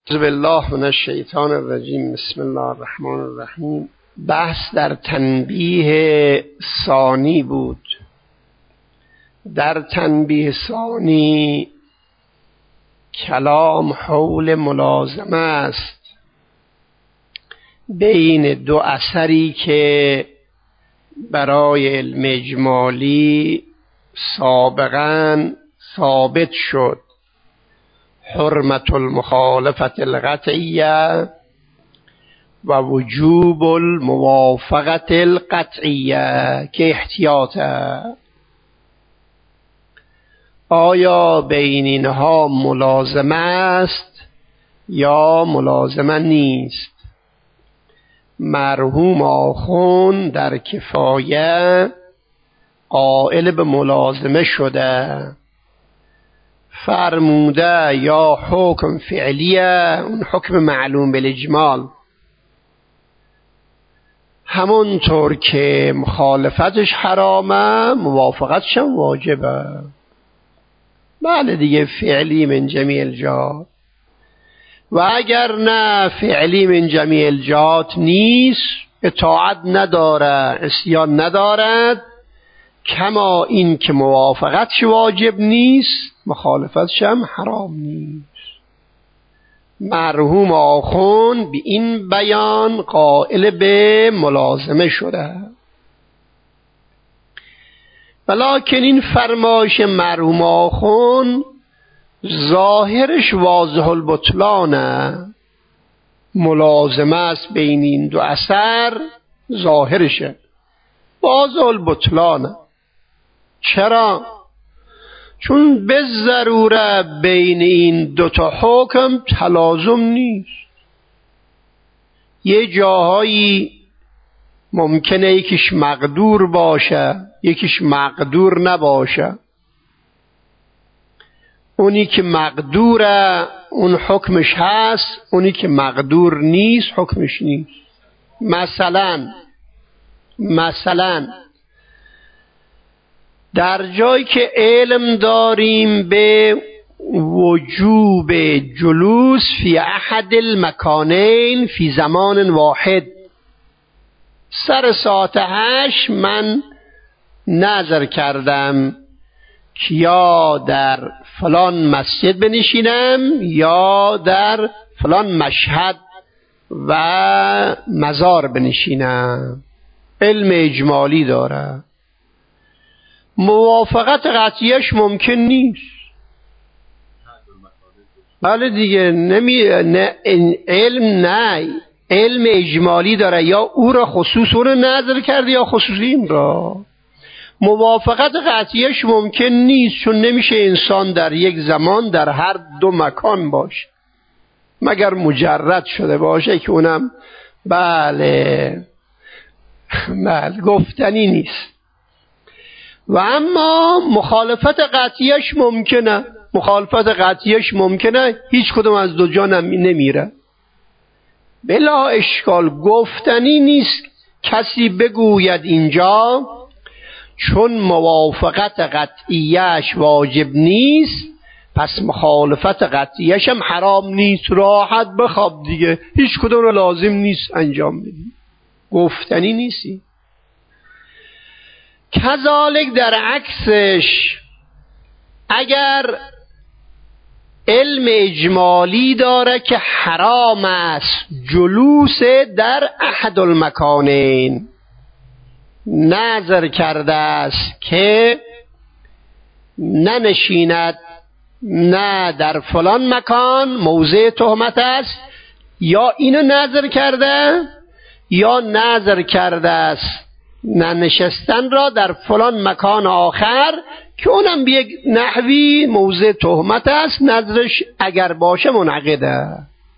اعوذ بالله من الشیطان الرجیم. بسم الله الرحمن الرحیم. بحث در تنبیه ثانی بود. در تنبیه ثانی کلام حول ملازمه است بین دو اثری که برای علم اجمالی سابقاً ثابت شد: حرمت المخالفت القطعیه و وجوب الموافقت القطعیه که احتیاطه. آیا بین اینها ملازمه است یا ملازمه نیست؟ مرحوم آخوند در کفایه قائل به ملازمه شده، فرموده یا حکم فعلیه، اون حکم معلوم بالاجمال، همونطور که مخالفتش حرامه موافقتش هم واجبه. بله دیگه، فعلی من جمیع الجهات. و اگر نه فعلی من جمیع الجهات نیست، اطاعت نداره، عصیان ندارد، کما این که موافقتش واجب نیست مخالفتش هم حرام نیست. مرحوم آخوند به این بیان قائل به ملازمه شده. ولکن این فرمایش مرحوم آخوند ظاهرش واضح البطلانه. ملازمه است بین این دو اثر، ظاهرشه واضح البطلانه. چرا؟ چون به ضروره بین این دوتا حکم تلازم نیست. یه جاهایی ممکنه یکیش مقدور باشه یکیش مقدور نباشه. اونی که مقدوره اون حکمش هست، اونی که مقدور نیست حکمش نیست. مثلا در جایی که علم داریم به وجوب جلوس فی احد المکانین فی زمان واحد، سر ساعت 8 من نظر کردم که یا در فلان مسجد بنشینم یا در فلان مشهد و مزار بنشینم. علم اجمالی داره، موافقت قطعیش ممکن نیست. بله دیگه، علم اجمالی داره، یا او را خصوص او را نظر کرده یا خصوص این را. موافقت قطعیش ممکن نیست، چون نمیشه انسان در یک زمان در هر دو مکان باشه مگر مجرد شده باشه که اونم بله گفتنی نیست. و اما مخالفت قطعیش ممکنه، هیچ کدوم از دو جا نمیره، بلا اشکال. گفتنی نیست کسی بگوید اینجا چون موافقت قطعیش واجب نیست پس مخالفت قطعیش هم حرام نیست، راحت بخواب دیگه، هیچ کدوم رو لازم نیست انجام بدی. گفتنی نیستی. کذالک در عکسش اگر علم اجمالی داره که حرام است جلوس در احد المکانین، نظر کرده است که ننشیند نه در فلان مکان موضع تهمت است، یا اینو نظر کرده یا نظر کرده است ننشستن را در فلان مکان آخر که اونم به یک نحوی موضع تهمت است، نظرش اگر باشه منعقده.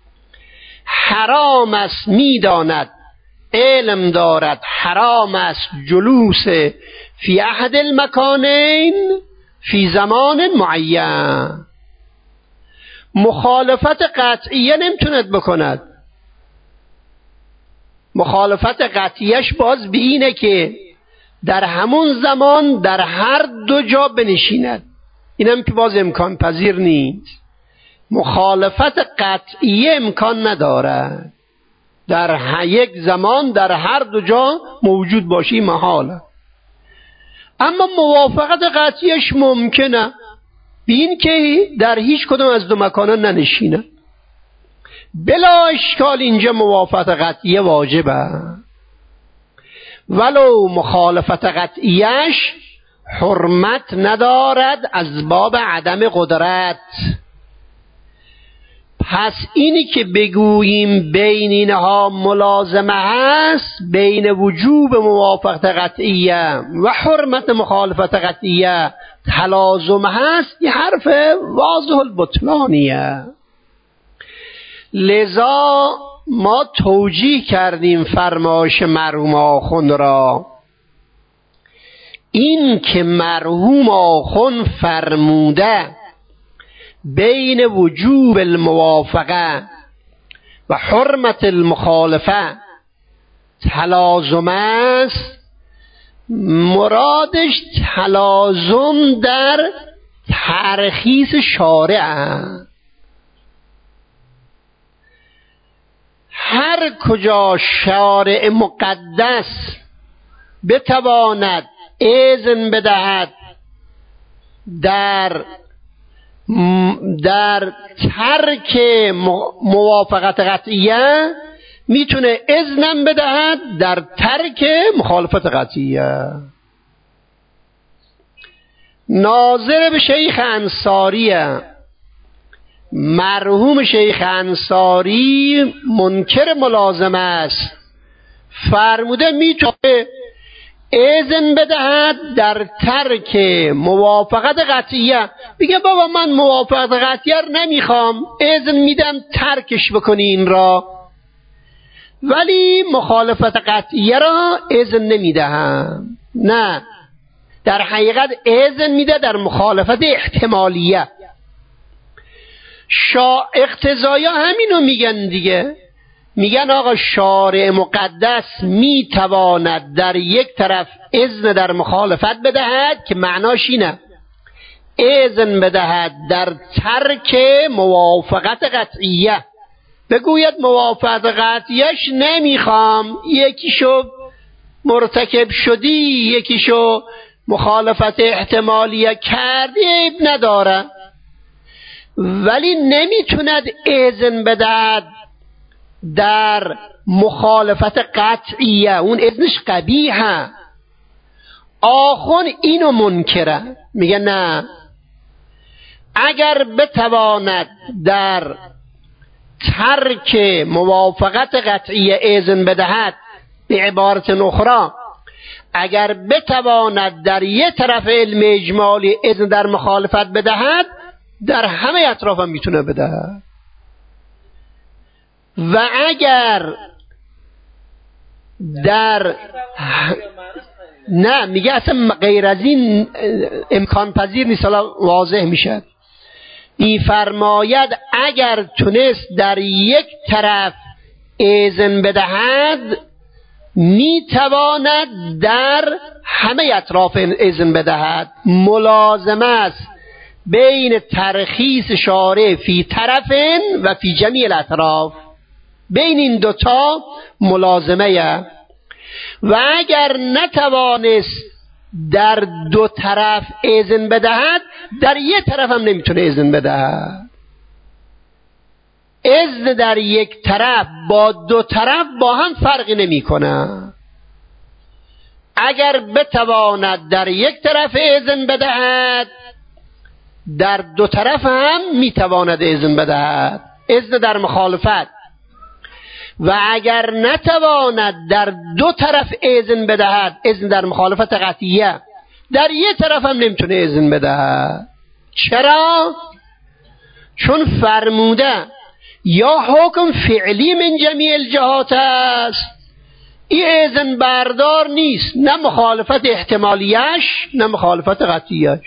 حرام است میداند، علم دارد حرام است جلوس فی احد المکانین فی زمان معین. مخالفت قطعیه نمیتوند بکند. مخالفت قطعیش باز به اینه که در همون زمان در هر دو جا بنشیند، اینم که باز امکان پذیر نیست. مخالفت قطعی امکان ندارد، در یک زمان در هر دو جا موجود باشی محاله، اما موافقت قطعیش ممکنه، بین که در هیچ کدام از دو مکانا ننشینه. بلا اشکال اینجا موافقت قطعیه واجبه، ولو مخالفت قطعیش حرمت ندارد از باب عدم قدرت. پس اینی که بگوییم بین اینها ملازمه هست، بین وجوب موافقت قطعیه و حرمت مخالفت قطعیه تلازم هست، یه حرف واضح البطلانیه. لذا ما توجیه کردیم فرمایش مرحوم آخوند را، این که مرحوم آخوند فرموده بین وجوب الموافقه و حرمت المخالفه تلازم است، مرادش تلازم در ترخیص شارع است. هر کجا شارع مقدس بتواند اذن بدهد در ترک موافقت قطعیه، میتونه اذنم بدهد در ترک مخالفت قطعیه. ناظر به شیخ انصاریه، مرحوم شیخ انصاری منکر ملازمه است، فرموده میتونه اذن بدهد در ترک موافقت قطعیه. بگه بابا من موافقت قطعیه نمیخوام، اذن میدم ترکش بکنی این را، ولی مخالفت قطعیه را اذن نمیدهم. نه، در حقیقت اذن میده در مخالفت احتمالیه. اقتضایا همینو میگن دیگه، میگن آقا شارع مقدس میتواند در یک طرف اذن در مخالفت بدهد که معناش اینه اذن بدهد در ترک موافقت قطعیه، بگوید موافقت قطعیش نمیخوام، یکیشو مرتکب شدی یکیشو مخالفت احتمالیه کردی عیب نداره، ولی نمیتوند اذن بدهد در مخالفت قطعیه، اون اذنش قبیحه. آخون اینو منکره، میگه نه، اگر بتواند در ترک موافقت قطعیه اذن بدهد، به عبارت اخرى اگر بتواند در یک طرف علم اجمالی اذن در مخالفت بدهد، در همه اطراف هم میتونه بدهد. و اگر در نه، میگه اصلا غیر از این امکان پذیر نیست. حالا واضح میشه، میفرماید اگر تونست در یک طرف اذن بدهد، میتواند در همه اطراف اذن بدهد. ملازمه است بین ترخیص شارع فی طرف و فی جمیع الاطراف، بین این دوتا ملازمه. و اگر نتوانست در دو طرف اذن بدهد، در یک طرف هم نمیتونه اذن بدهد. اذن در یک طرف با دو طرف با هم فرقی نمی کنه. اگر بتواند در یک طرف اذن بدهد، در دو طرف هم میتواند اذن بدهد، اذن در مخالفت. و اگر نتواند در دو طرف اذن بدهد، اذن در مخالفت قطعیه، در یک طرف هم نمیتونه اذن بدهد. چرا؟ چون فرموده یا حکم فعلی من جمیع الجهات است، این اذن بردار نیست، نه مخالفت احتمالیش نه مخالفت قطعیش.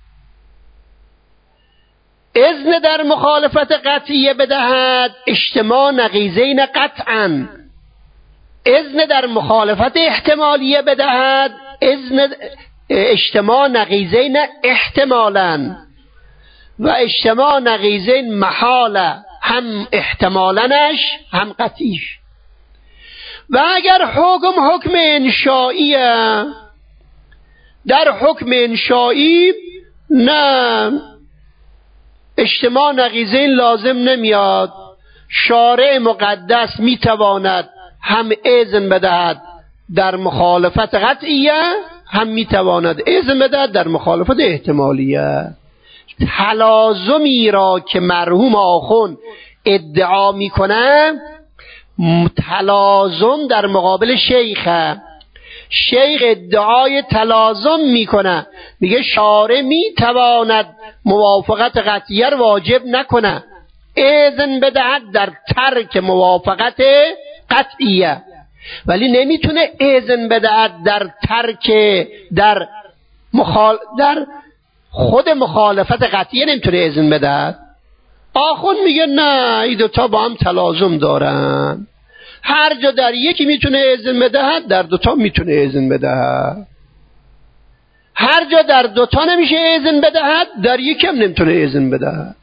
اذن در مخالفت قطعیه بدهد اجتماع نقیضین قطعا، اذن در مخالفت احتمالیه بدهد اذن اجتماع نقیضین احتمالا. و اجتماع نقیضین محاله، هم احتمالنش هم قطعیش. و اگر حکم انشائیه، در حکم انشائی نه اجتماع نقیضین لازم نمیاد. شارع مقدس میتواند هم اذن بدهد در مخالفت قطعیه، هم میتواند اذن بدهد در مخالفت احتمالیه. تلازمی را که مرحوم آخوند ادعا میکنه، تلازم در مقابل شیخه. شیخ ادعای تلازم میکنه، میگه شارع میتواند موافقت قطعیه رو واجب نکنه، اذن بدهد در ترک موافقت قطعیه، ولی نمیتونه اذن بدهد در ترک در خود مخالفت قطعیه نمیتونه اذن بدهد. آخوند میگه نه، این دوتا با هم تلازم دارن. هر جا در یکی میتونه اذن بدهد، در دوتا میتونه اذن بدهد. هر جا در دوتا نمیشه اذن بدهد، در یکی هم نمیتونه اذن بدهد.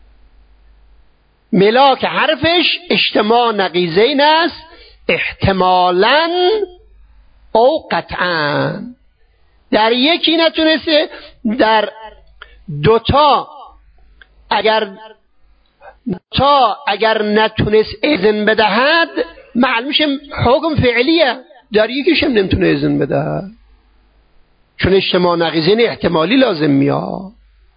ملاک حرفش اجتماع نقیضین است، احتمالاً او قطعاً. در یکی نتونسته، در دوتا اگر نتونست اذن بدهد معلوم میشه حکم فعلیه، در یکیش هم نمیتونه اذن بدهد، چون اجتماع نقیضین احتمالی لازم میاد.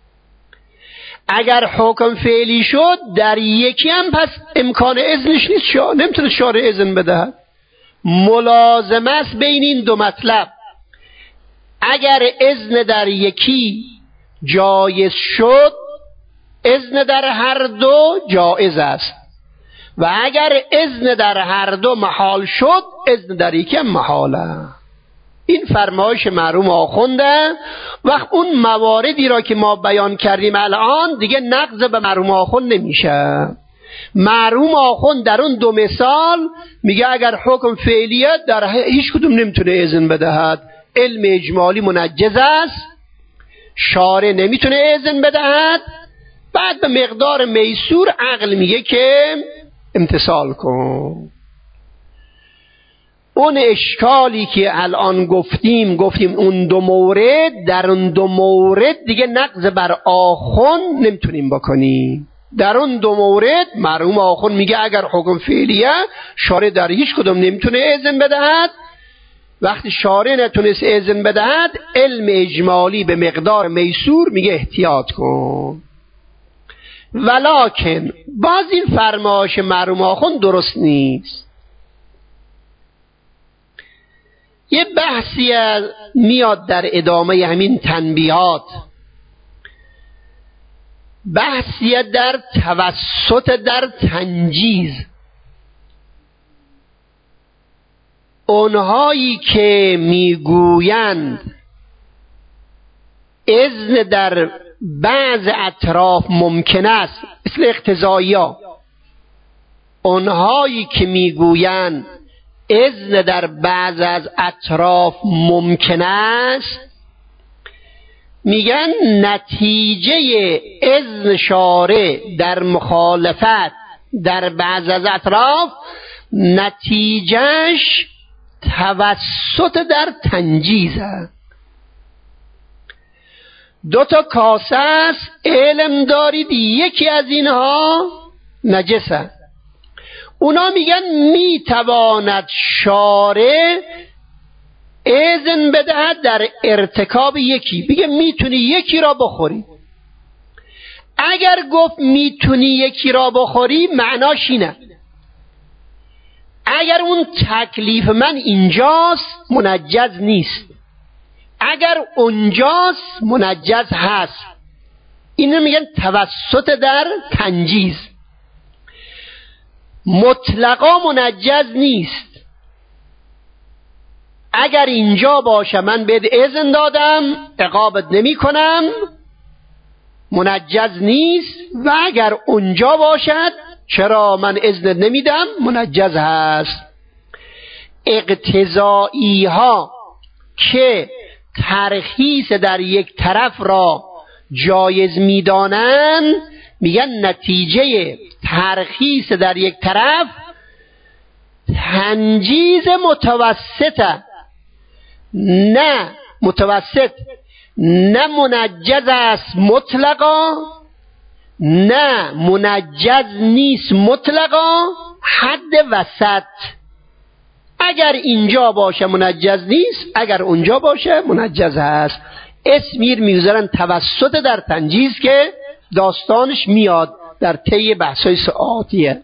اگر حکم فعلی شد در یکی هم پس امکان اذنش نیست، نمیتونه شارع اذن بدهد. ملازمه است بین این دو مطلب. اگر اذن در یکی جایز شد، اذن در هر دو جایز است، و اگر اذن در هر دو محال شد، اذن در یکی هم محاله. این فرمایش مرحوم آخونده. وقت اون مواردی را که ما بیان کردیم الان دیگه نقض به مرحوم آخوند نمیشه. مرحوم آخوند در اون دو مثال میگه اگر حکم فعلیت در هیچ کدوم نمیتونه اذن بدهد، علم اجمالی منجز است، شارع نمیتونه اذن بدهد، بعد به مقدار میسور عقل میگه که امتثال کن. اون اشکالی که الان گفتیم اون دو مورد، در اون دو مورد دیگه نقض بر آخوند نمیتونیم بکنیم. در اون دو مورد مرحوم آخوند میگه اگر حکم فعلیه شارع در هیچ کدوم نمیتونه اذن بدهد. وقتی شارع نتونست اذن بدهد، علم اجمالی به مقدار میسور میگه احتیاط کن. ولکن باز این فرمایش مرحوم آخوند درست نیست. یه بحثی میاد در ادامه همین تنبیهات، بحثی در توسط در تنجیز. اونهایی که میگویند اذن در بعض اطراف ممکن است، مثل اقتضایی‌ها، اونهایی که میگویند اذن در بعض از اطراف ممکن است، میگن نتیجه اذن شارع در مخالفت در بعض از اطراف نتیجهش توسط در تنجیزه. دو تا کاسه است، علم دارید یکی از اینها نجسه. اونا میگن میتواند شارع اذن بدهد در ارتکاب یکی، بگه میتونی یکی را بخوری. اگر گفت میتونی یکی را بخوری معناش اینه اگر اون تکلیف من اینجاست منجز نیست، اگر اونجاست منجز هست. اینو میگن توسط در تنجیز. مطلقا منجز نیست. اگر اینجا باشه من بهت اذن دادم عقابت نمی کنم، منجز نیست. و اگر اونجا باشد چرا من اذن نمیدم، منجز هست. اقتضایی ها که ترخیص در یک طرف را جایز میدانن، میگن نتیجه ترخیص در یک طرف تنجیز متوسطه، نه متوسط، نه منجز است مطلقا، نه منجز نیست مطلقا، حد وسط. اگر اینجا باشه منجز نیست، اگر اونجا باشه منجز هست. اسمیر میگذارن توسط در تنجیز که داستانش میاد در طی بحثای آتیه.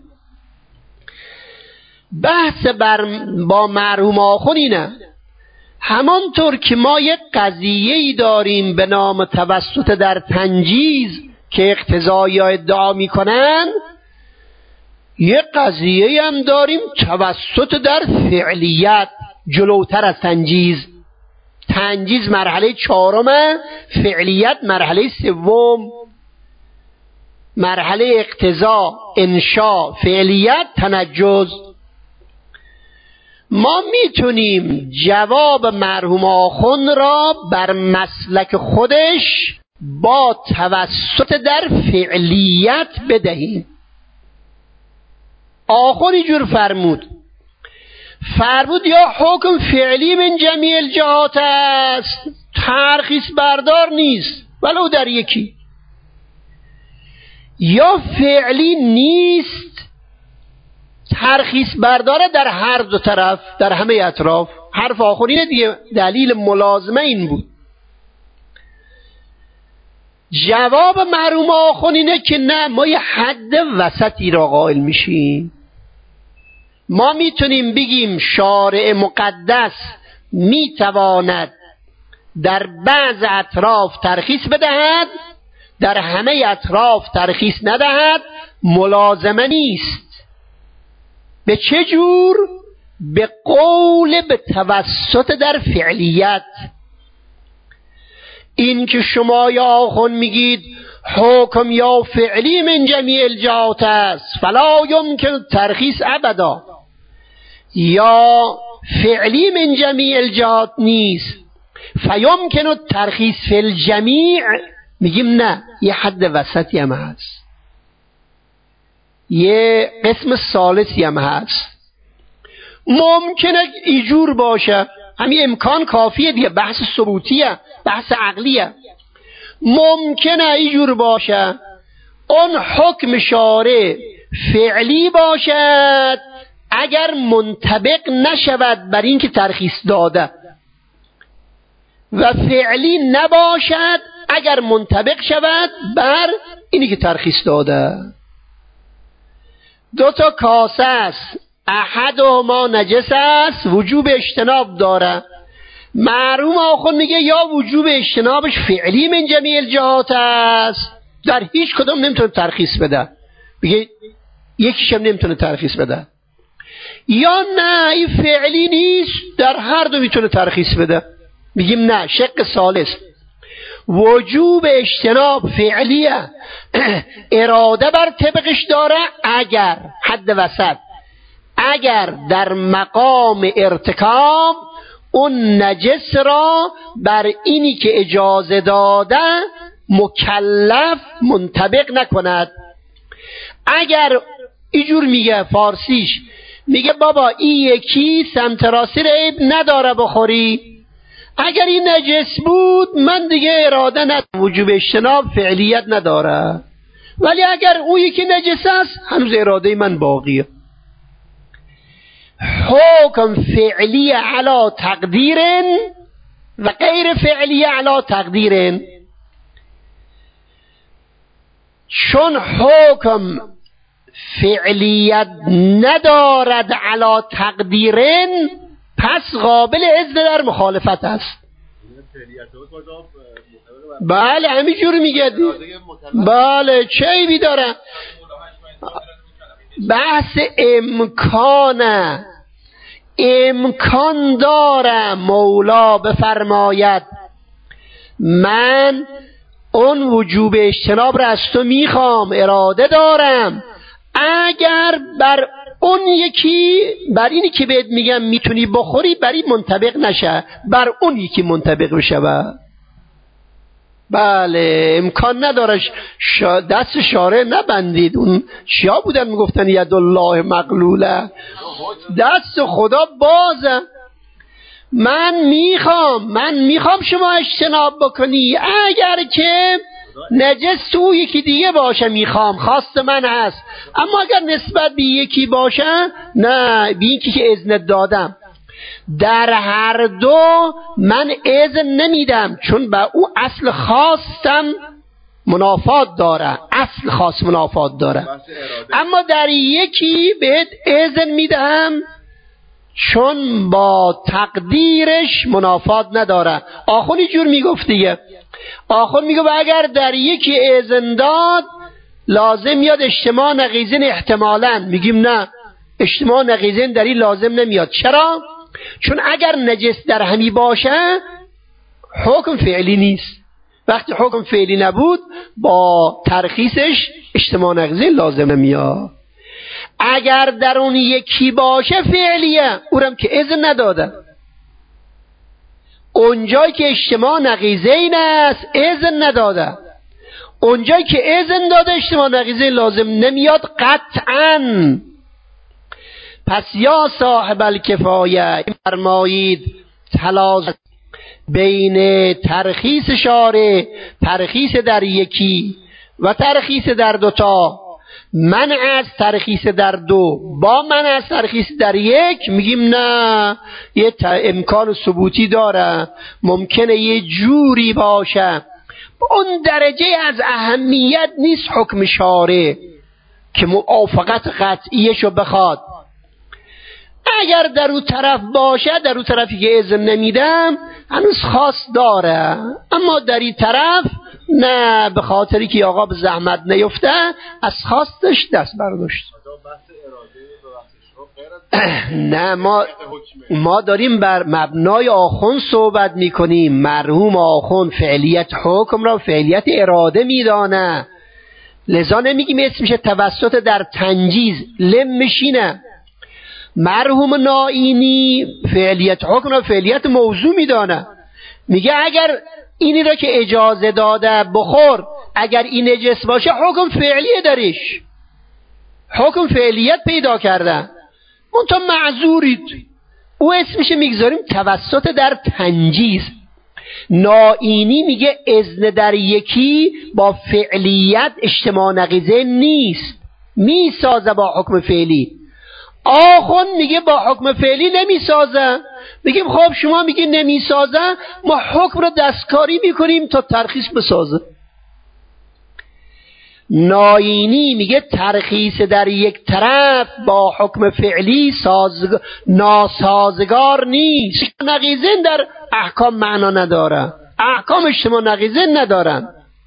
بحث با مرحوم آخون اینه، همانطور که ما یک قضیه‌ای داریم به نام توسط در تنجیز که اقتضایی ادعا میکنن، یک قضیه هم داریم توسط در فعلیت جلوتر از تنجیز. تنجیز مرحله 4، فعلیت مرحله 3. مرحله اقتضا انشا، فعلیت تنجز. ما میتونیم جواب مرحوم آخون را بر مسلک خودش با توسط در فعلیت بدهیم. آخون اینجور فرمود یا حکم فعلی من جمیع الجهات است، ترخیص بردار نیست ولو در یکی، یا فعلی نیست ترخیص برداره در هر دو طرف، در همه اطراف. حرف آخون اینه دیگه، دلیل ملازمه این بود. جواب مرحوم آخون اینه که نه، ما یه حد وسطی را قائل میشیم. ما میتونیم بگیم شارع مقدس میتواند در بعض اطراف ترخیص بدهد، در همه اطراف ترخیص ندهد، ملازمه نیست. به چه جور؟ به قول به توسط در فعلیت. این که شما یا آخون میگید حکم یا فعلی من جمیع الجهات است فلا یمکن ترخیص ابدا، یا فعلی من جمیع الجهات نیست فیمکن ترخیص فی الجمیع، میگیم نه، یه حد وسطی هم هست، یه قسم ثالثی هم هست. ممکنه ایجور باشه، همین امکان کافیه دیگه، بحث ثبوتیه، بحث عقلیه. ممکنه ایجور باشه اون حکم شارع فعلی باشد اگر منطبق نشود بر این که ترخیص داده، و فعلی نباشد اگر منطبق شود بر اینی که ترخیص داده. 2 کاسه است، احدهما نجس است، وجوب اجتناب داره. مرحوم آخون میگه یا وجوب اجتنابش فعلی من جمیع الجهات است، در هیچ کدام نمیتونه ترخیص بده، میگه یکیش هم نمیتونه ترخیص بده، یا نه این فعلی نیست، در هر دو میتونه ترخیص بده. میگیم نه، شق ثالث وجوب اجتناب فعلیه، اراده بر طبقش داره اگر حد وسط، اگر در مقام ارتکاب اون نجس را بر اینی که اجازه داده مکلف منطبق نکند. اگر اینجور میگه فارسیش، میگه بابا این یکی سمت راستی عیب نداره بخوری، اگر این نجس بود من دیگه اراده ندارم، وجوب اجتناب فعلیت نداره، ولی اگر اون یکی نجس است هنوز اراده من باقیه. حکم فعلی علی تقدیر و غیر فعلی علی تقدیر. چون حکم فعلیت ندارد علی تقدیر، پس قابل اذن در مخالفت است. بله همینجور میگه، بله چه عیبی داره؟ بحث امکانه، امکان داره مولا بفرماید من اون وجوب اجتناب را از تو میخوام، اراده دارم، اگر بر اون یکی، بر اینی که بهت میگم میتونی بخوری، بر این منطبق نشه، بر اون یکی منطبق بشه. بله امکان نداره دست شارع نبندید. اون چیا بودن میگفتن ید الله مغلوله، دست خدا بازه. من میخوام شما اجتناب بکنی. اگر که نجس تو یکی دیگه باشه میخوام، خواست من هست. اما اگر نسبت به یکی باشه نه، به یکی که اذن دادم. در هر دو من اذن نمیدم، چون با او اصل خواستم منافات داره، اصل خاص منافات داره. اما در یکی بهت اذن میدم چون با تقدیرش منافات نداره. آخونی جور میگفت دیگه، آخون میگه اگر در یکی اذن داد لازم یاد اجتماع نقیضین احتمالاً. میگیم نه، اجتماع نقیضین در این لازم نمیاد. چرا؟ چون اگر نجس در همی باشه حکم فعلی نیست. وقتی حکم فعلی نبود با ترخیصش اجتماع نقیضین لازم نمیاد. اگر در اون یکی باشه فعلیه، اونم که اذن نداده. اونجایی که اجتماع نقیضین است اذن نداده، اونجایی که اذن داده اجتماع نقیضین لازم نمیاد قطعاً. پس یا صاحب الکفایه فرمایید تلاش بین ترخیص شارع، ترخیص در یکی و ترخیص در دوتا، منع از ترخیص در دو با منع از ترخیص در یک، میگیم نه، یه امکان ثبوتی داره، ممکنه یه جوری باشه. اون درجه از اهمیت نیست حکم شارع که موافقت قطعیشو بخواد. اگر در اون طرف باشه، در اون طرفی که اذن نمیدم هنوز خاص داره، اما در این طرف نه، به خاطری که آقا به زحمت نیفته از خواستش دست برداشت. نه، ما داریم بر مبنای آخوند صحبت میکنیم. مرحوم آخوند فعلیت حکم را فعلیت اراده میدانه، لذا نمیگیم اسمش توسط در تنجیز لم میشینه. مرحوم نائینی فعلیت حکم را فعلیت موضوع میدانه، میگه اگر اینی را که اجازه داده بخور، اگر این نجس باشه حکم فعلیه درش، حکم فعلیت پیدا کرده، منتها معذورید. او اسمش میگذاریم توسط در تنجیز. نائینی میگه اذن در یکی با فعلیت اجتماع نقیضه نیست، میسازه با حکم فعلی. آخون میگه با حکم فعلی نمیسازه. میگیم خب شما میگی نمیسازه، ما حکم رو دستکاری میکنیم تا ترخیص بسازه. نائینی میگه ترخیص در یک طرف با حکم فعلی ناسازگار نیست. نقیضین در احکام معنا نداره، احکام اجتماع نقیضین ندارن.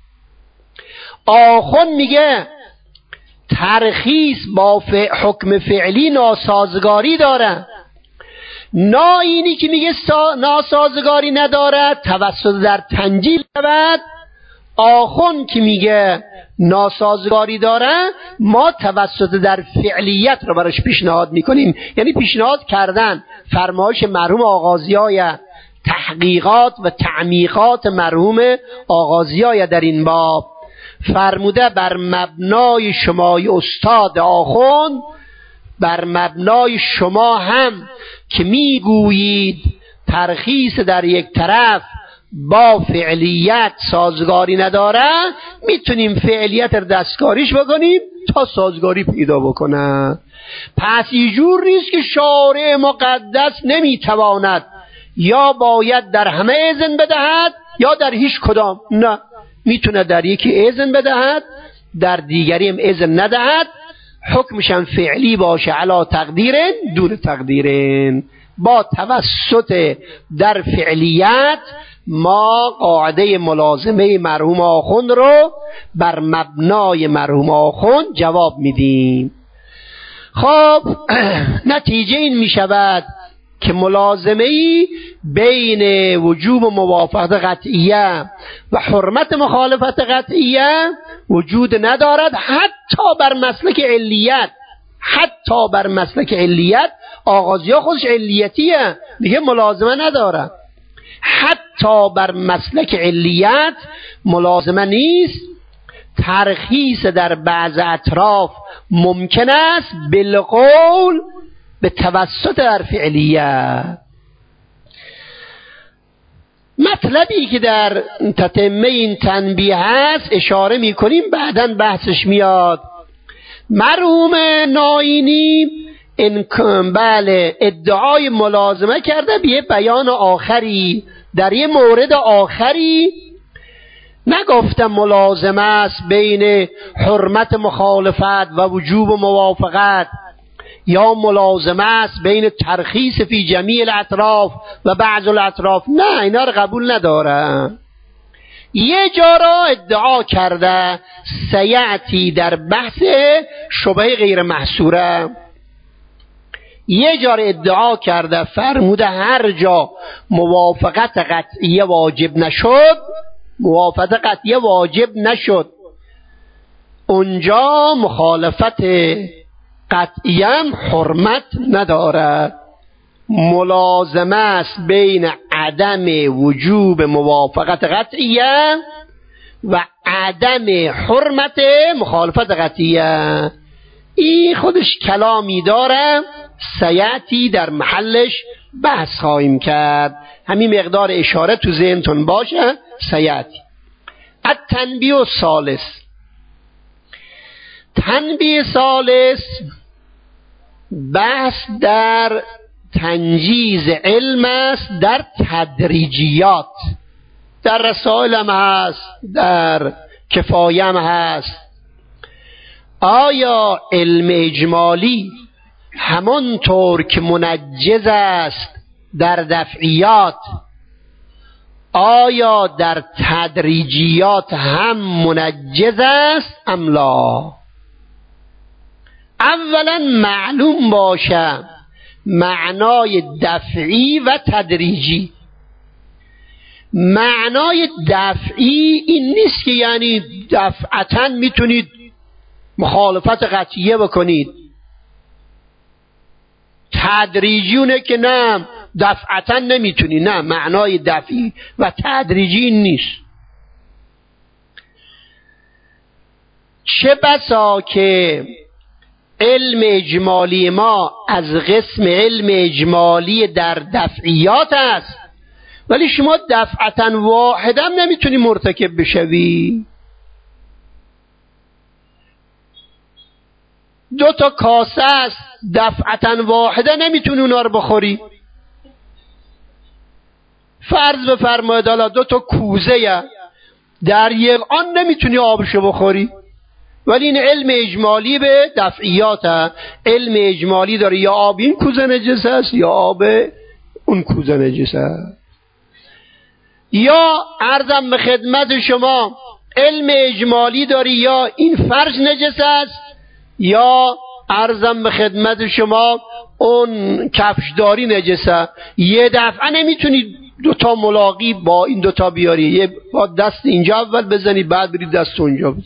آخون میگه ترخیص با حکم فعلی ناسازگاری داره. نائینی که میگه ناسازگاری نداره توسط در تنجیل شود. آخون که میگه ناسازگاری داره ما توسط در فعلیت رو براش پیشنهاد میکنیم. یعنی پیشنهاد کردن فرمایش مرحوم آغازیای تحقیقات و تعمیقات مرحوم آغازیای در این باب فرموده بر مبنای شمای استاد آخوند، بر مبنای شما هم که میگویید ترخیص در یک طرف با فعلیت سازگاری نداره، میتونیم فعلیت رو دستکاریش بکنیم تا سازگاری پیدا بکنه. پس اینجور نیست که شارع مقدس نمیتواند، یا باید در همه اذن بدهد یا در هیچ کدام. نه، میتونه در یکی اذن بدهد، در دیگری هم اذن ندهد، حکمشن فعلی باشه علا تقدیرن دون تقدیرن. با توسط در فعلیت ما قاعده ملازمه مرحوم آخوند رو بر مبنای مرحوم آخوند جواب میدیم. خب نتیجه این میشود که ملازمه‌ای بین وجوب موافقت قطعیه و حرمت مخالفت قطعیه وجود ندارد، حتی بر مسلک علیت. حتی بر مسلک علیت آغازیا خودش علیتیه، دیگه ملازمه نداره. حتی بر مسلک علیت ملازمه نیست. ترخیص در بعض اطراف ممکن است بالقول به توسط حرف علیت. مطلبی که در تتمه این تنبیه هست اشاره میکنیم، بعداً بحثش میاد. مرحوم ناینی بله ادعای ملازمه کرده به یه بیان آخری، در یه مورد آخری نگفتم ملازمه است بین حرمت مخالفت و وجوب موافقت، یا ملازمه است بین ترخیص فی جمیع الاطراف و بعض الاطراف. نه، اینا رو قبول ندارم. یه جا را ادعا کرده سیعتی در بحث شبهه غیر محصوره، یه جا را ادعا کرده فرموده هر جا موافقت قطعیه واجب نشد، موافقت قطعیه واجب نشد، اونجا مخالفت قطعیه هم حرمت ندارد. ملازمه است بین عدم وجوب موافقت قطعیه و عدم حرمت مخالفت قطعیه. این خودش کلامی داره، سیعتی در محلش بحث خواهیم کرد. همین مقدار اشاره تو ذهنتون باشه. سیعتی. التنبیه الثالث، تنبیه ثالث بحث در تنجیز علم است، در تدریجیات، در رسائل هم هست، در کفایه هم هست. آیا علم اجمالی همانطور که منجز است در دفعیات، آیا در تدریجیات هم منجز است ام لا؟ اولا معلوم باشه معنای دفعی و تدریجی. معنای دفعی این نیست که یعنی دفعتاً میتونید مخالفت قطعیه بکنید. تدریجیونه که نه دفعتاً نمیتونی. نه، معنای دفعی و تدریجی نیست. چه بسا که علم اجمالی ما از قسم علم اجمالی در دفعیات است، ولی شما دفعتاً واحداً نمیتونی مرتکب بشوی. 2 کاسه است، دفعتاً واحده نمیتونی اونا رو بخوری. فرض بفرمایید حالا 2 کوزه در یک آن نمیتونی آبشو بخوری، ولی این علم اجمالی به دفعیات هست. علم اجمالی داره یا آب این کوزه نجس است یا آب اون کوزه نجس است. یا عرضم به خدمت شما علم اجمالی داری یا این فرش نجس است، یا عرضم به خدمت شما اون کفشداری نجس است. یه دفعه نمیتونی 2 ملاقی با این 2 بیاری، یه با دست اینجا اول بزنی بعد بری دست اونجا بزنی.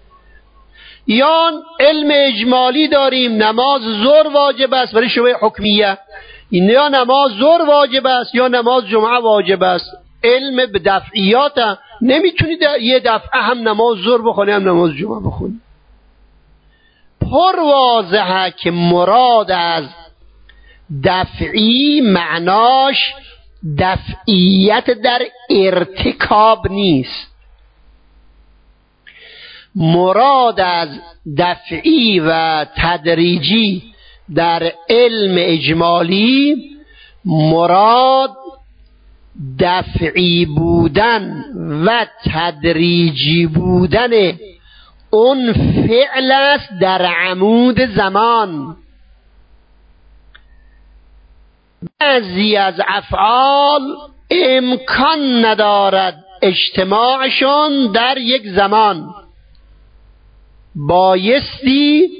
یا علم اجمالی داریم نماز ظهر واجب است برای شبهه حکمیه، این یا نماز ظهر واجب است یا نماز جمعه واجب است. علم به دفعیات هم نمیتونی یه دفعه هم نماز ظهر بخونی هم نماز جمعه بخونی. پر واضحه که مراد از دفعی معناش دفعیت در ارتکاب نیست. مراد از دفعی و تدریجی در علم اجمالی مراد دفعی بودن و تدریجی بودن اون فعل است در عمود زمان. بعضی از افعال امکان ندارد اجتماعشون در یک زمان، بایستی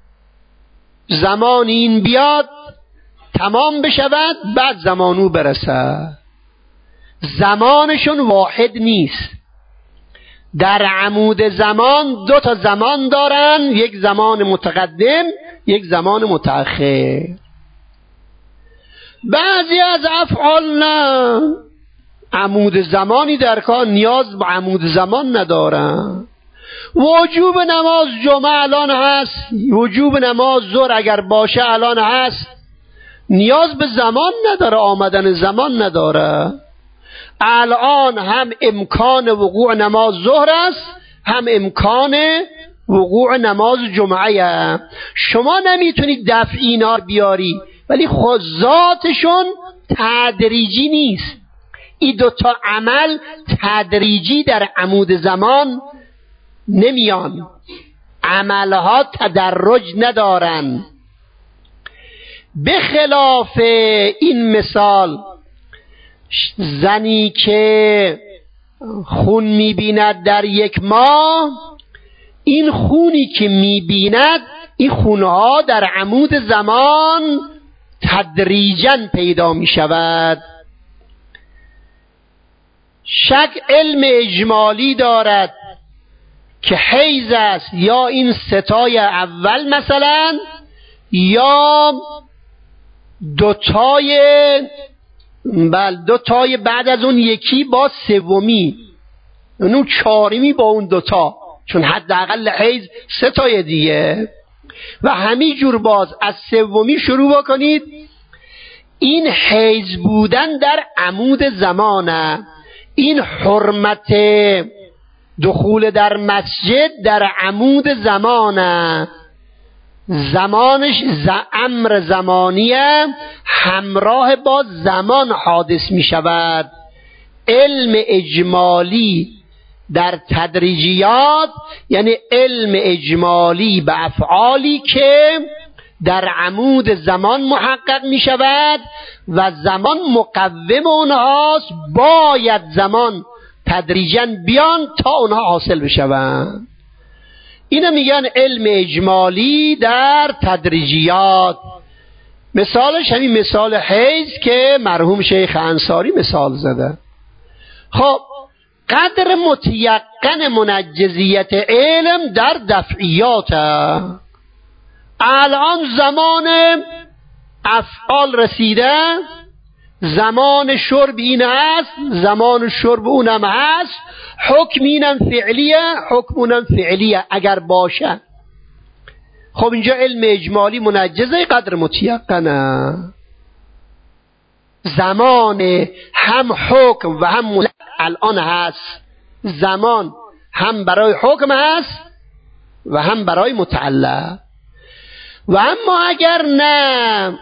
زمان این بیاد تمام بشود بعد زمانو برسه. زمانشون واحد نیست. در عمود زمان 2 زمان دارن، یک زمان متقدم یک زمان متأخر. بعضی از افعال نه، عمود زمانی در کار، نیاز به عمود زمان ندارن. وجوب نماز جمعه الان هست، وجوب نماز ظهر اگر باشه الان هست، نیاز به زمان نداره، آمدن زمان نداره. الان هم امکان وقوع نماز ظهر است، هم امکان وقوع نماز جمعه. شما نمیتونید دفع اینا بیاری، ولی خود ذاتشون تدریجی نیست. این دوتا عمل تدریجی در عمود زمان نمیان، عملها تدرج ندارن. به خلاف این مثال، زنی که خون میبیند در یک ماه، این خونی که میبیند، این خونها در عمود زمان تدریجاً پیدا میشود. شک علم اجمالی دارد که حیض است یا این ستای اول مثلا، یا دوتای بعد از اون یکی با سومی، اون چهارمی با اون دوتا، چون حداقل حیض ستای دیگه. و همین جور باز از سومی شروع بکنید. این حیض بودن در عمود زمانه. این حرمت دخول در مسجد در عمود زمانه، زمانش امر زمانیه، همراه با زمان حادث می شود. علم اجمالی در تدریجیات یعنی علم اجمالی به افعالی که در عمود زمان محقق می شود و زمان مقوم اونهاست، باید زمان تدریجاً بیان تا اونها حاصل بشوند. اینو میگن علم اجمالی در تدریجیات. مثالش همین مثال حیض که مرحوم شیخ انصاری مثال زده. خب قدر متیقن منجزیت علم در دفعیات. الان زمان افعال رسیده، زمان شرب این هست، زمان شرب اونم هست، حکم اینم فعلیه، حکم اونم فعلیه اگر باشه. خب اینجا علم اجمالی منجزه قدر متیقنه. زمان هم حکم و هم مطلق الان هست، زمان هم برای حکم هست و هم برای متعلق. و اما اگر نه،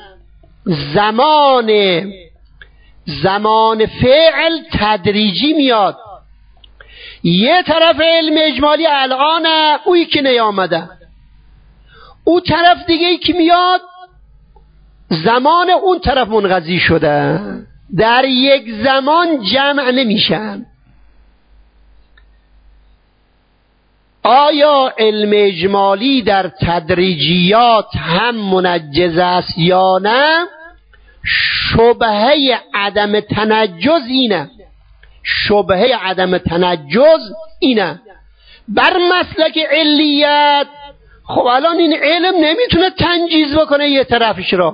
زمان فعل تدریجی میاد. یه طرف علم اجمالی الانه، اویی که نیامده، او طرف دیگه ای که میاد زمان اون طرف منقضی شده، در یک زمان جمع نمیشن. آیا علم اجمالی در تدریجیات هم منجز است یا نه؟ شبهه عدم تنجز اینه، شبهه عدم تنجز اینه. بر مسلک علیت، خب الان این علم نمیتونه تنجیز بکنه یه طرفش را.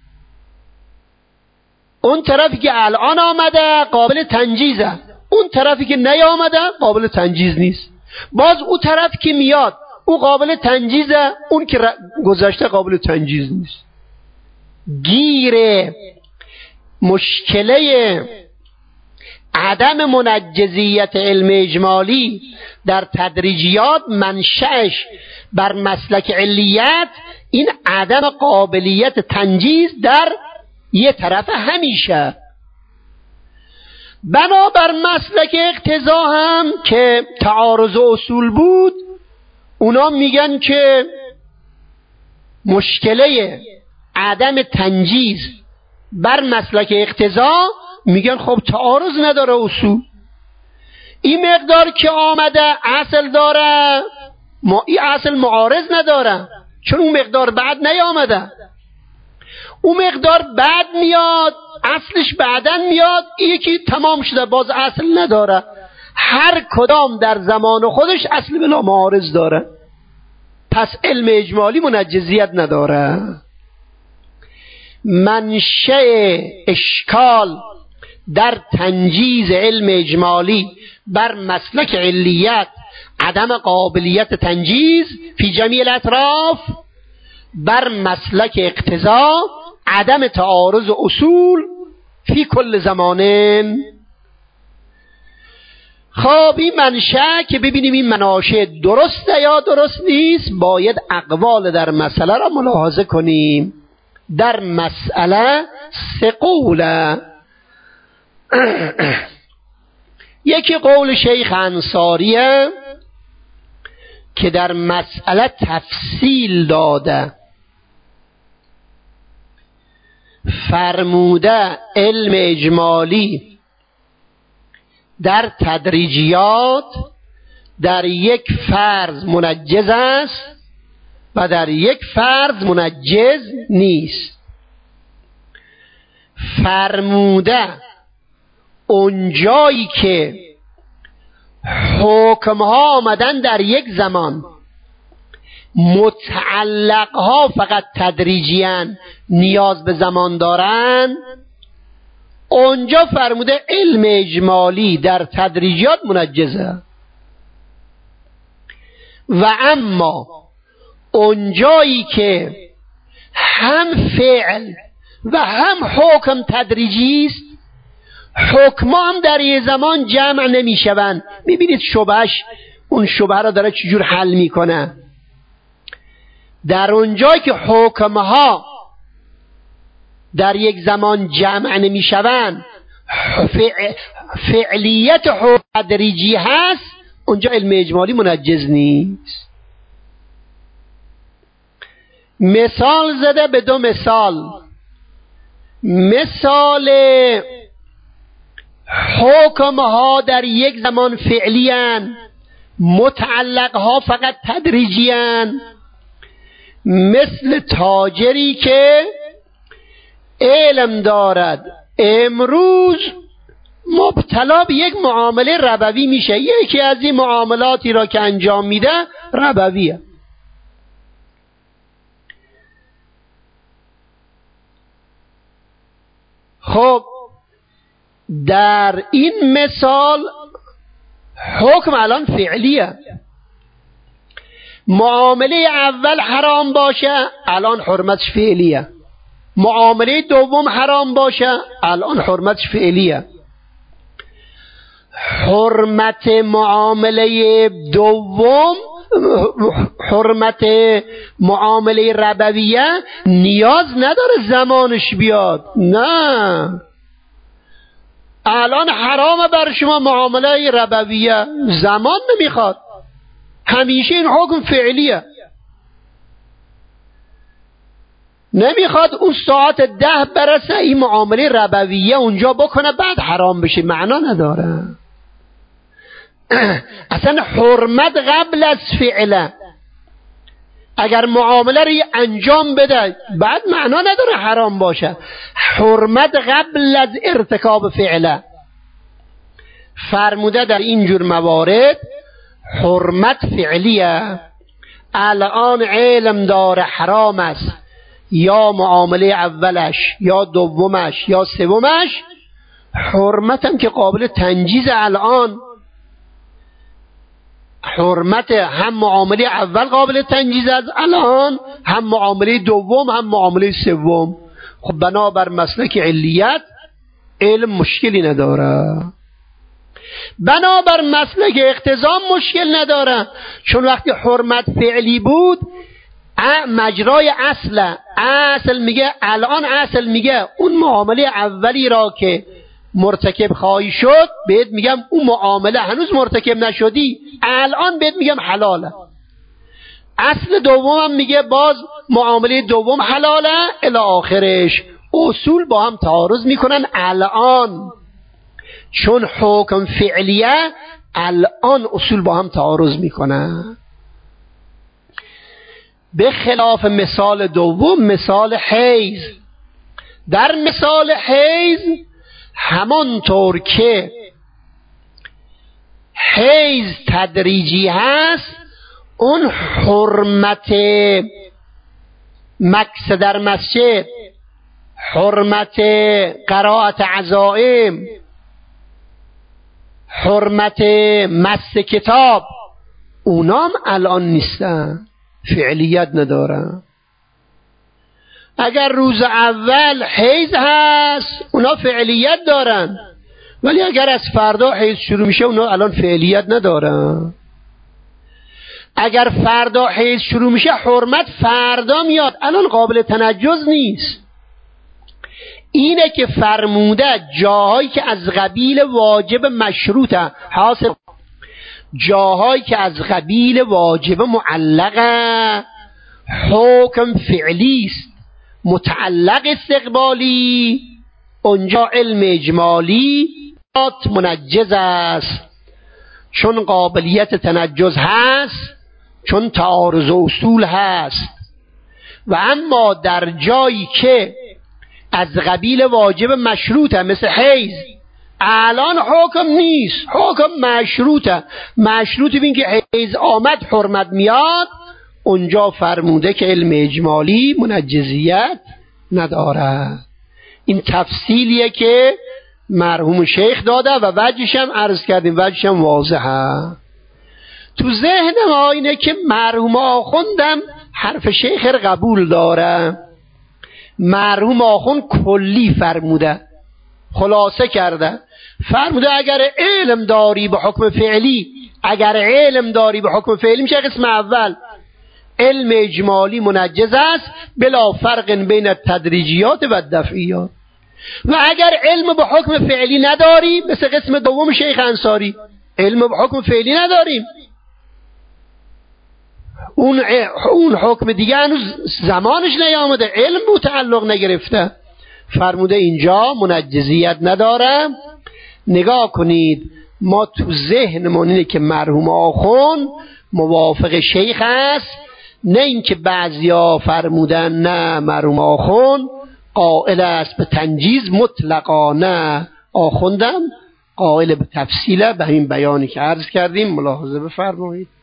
اون طرفی که الان آمده قابل تنجیزه، اون طرفی که نیامده قابل تنجیز نیست. باز اون طرف که میاد او قابل تنجیزه، اون که گذشته قابل تنجیز نیست. گیر مشکله عدم منجزیت علم اجمالی در تدریجیات منشأش بر مسلک علیت، این عدم قابلیت تنجیز در یه طرف همیشه. بنابر مسلک اقتضا هم که تعارض اصول بود، اونا میگن که مشکله عدم تنجیز بر مسلک اقتضا، میگن خب تعارض نداره اصول. این مقدار که آمده اصل داره، این اصل معارض نداره، چون اون مقدار بعد نیامده. اون مقدار بعد میاد، اصلش بعدن میاد، یکی تمام شده باز اصل نداره. هر کدام در زمان خودش اصل بلا معارض داره. پس علم اجمالی منجزیت نداره. منشأ اشکال در تنجیز علم اجمالی بر مسلک علیت عدم قابلیت تنجیز فی جمیع الاطراف، بر مسلک اقتضا عدم تعارض اصول فی کل زمانه. خب این منشأ که ببینیم این مناشأ درسته یا درست نیست، باید اقوال در مسئله را ملاحظه کنیم. در مسئله 3 قوله. یکی قول شیخ انصاریه که در مسئله تفصیل داده، فرموده علم اجمالی در تدریجیات در یک فرض منجز است و در یک فرض منجز نیست. فرموده اونجایی که حکمها آمدن در یک زمان، متعلقها فقط تدریجیان نیاز به زمان دارن، اونجا فرموده علم اجمالی در تدریجات منجزه. و اما اونجایی که هم فعل و هم حکم تدریجی است، حکم هم در یه زمان جمع نمی شوند. میبینید شبهش، اون شبه را داره چجور حل میکنه. در اونجایی که حکمها در یک زمان جمع نمی شوند، فعلیت حکم تدریجی هست، اونجا علم اجمالی منجز نیست. مثال زده به 2 مثال. مثال حکمها در یک زمان فعلیان، متعلقها فقط تدریجیان. مثل تاجری که علم دارد امروز مبتلا به یک معامله ربوی میشه، یکی از این معاملاتی را که انجام میده ربویه. خب در این مثال حکم الان فعلیه. معامله اول حرام باشه، الان حرمتش فعلیه. معامله دوم حرام باشه، الان حرمتش فعلیه. حرمت معامله دوم، حرمت معامله ربویه نیاز نداره زمانش بیاد. نه، الان حرامه بر شما معامله ربویه، زمان نمیخواد، همیشه این حکم فعلیه. نمیخواد اون ساعت 10 برسه این معامله ربویه اونجا بکنه بعد حرام بشه، معنا نداره. اصلا حرمت قبل از فعله. اگر معامله رو انجام بده بعد معنا نداره حرام باشه. حرمت قبل از ارتکاب فعله. فرموده در اینجور موارد حرمت فعلیه. الان علم داره حرام است، یا معامله اولش یا دومش یا سومش، حرمتم که قابل تنجیز. الان حرمت هم معامله اول قابل تنجیز است الان، هم معامله دوم هم معامله سوم. خب بنابر مسلک علیت علم مشکلی نداره، بنابر مسلک اقتضا مشکل نداره، چون وقتی حرمت فعلی بود مجرای اصل میگه، الان اصل میگه اون معامله اولی را که مرتکب خواهی شد بهت میگم اون معامله هنوز مرتکب نشدی، الان بهت میگم حلاله. اصل دوم هم میگه باز معامله دوم حلاله الی آخرش. اصول با هم تعارض میکنن الان، چون حکم فعلیه الان اصول با هم تعارض میکنن. به خلاف مثال دوم، مثال حیض. در مثال حیض همانطور که حیض تدریجی هست، اون حرمت مکث در مسجد، حرمت قرائت عزائم، حرمت مس کتاب، اونام الان نیستن، فعلیت ندارن. اگر روز اول حیض هست اونا فعلیت دارن، ولی اگر از فردا حیض شروع میشه اونا الان فعلیت ندارن. اگر فردا حیض شروع میشه حرمت فردا میاد، الان قابل تنجز نیست. اینه که فرموده جاهایی که از قبیل واجب مشروطه حاصل، جاهایی که از قبیل واجب معلقه حکم فعلی است، متعلق استقبالی، اونجا علم اجمالی منجز است، چون قابلیت تنجز هست، چون تعارض اصول هست. و اما در جایی که از قبیل واجب مشروطه مثل حیض، الان حکم نیست، حکم مشروطه، مشروط بین که حیض آمد حرمت میاد، اونجا فرموده که علم اجمالی منجزیت نداره. این تفصیلیه که مرحوم شیخ داده و وجهش هم عرض کردیم، وجهش هم واضحه. تو ذهن ما اینه که مرحوم آخوندم حرف شیخ رو قبول داره. مرحوم آخوند کلی فرموده، خلاصه کرده، فرموده اگر علم داری به حکم فعلی، اگر علم داری به حکم فعلی میشه قسم اول، علم اجمالی منجز است بلا فرق بین التدریجیات و الدفعیات. و اگر علم به حکم فعلی نداری مثل قسم دوم شیخ انصاری، علم به حکم فعلی نداریم، اون حکم دیگه هنوز زمانش نیامده، علم به تعلق نگرفته، فرموده اینجا منجزیت نداره. نگاه کنید، ما تو ذهنمون اینه که مرحوم آخوند موافق شیخ است، نه اینکه بعضیا فرمودن نه مرحوم آخوند قائل است به تنجیز مطلقا، نه آخوندم قائل به تفصیله، به همین بیانی که عرض کردیم ملاحظه بفرمایید.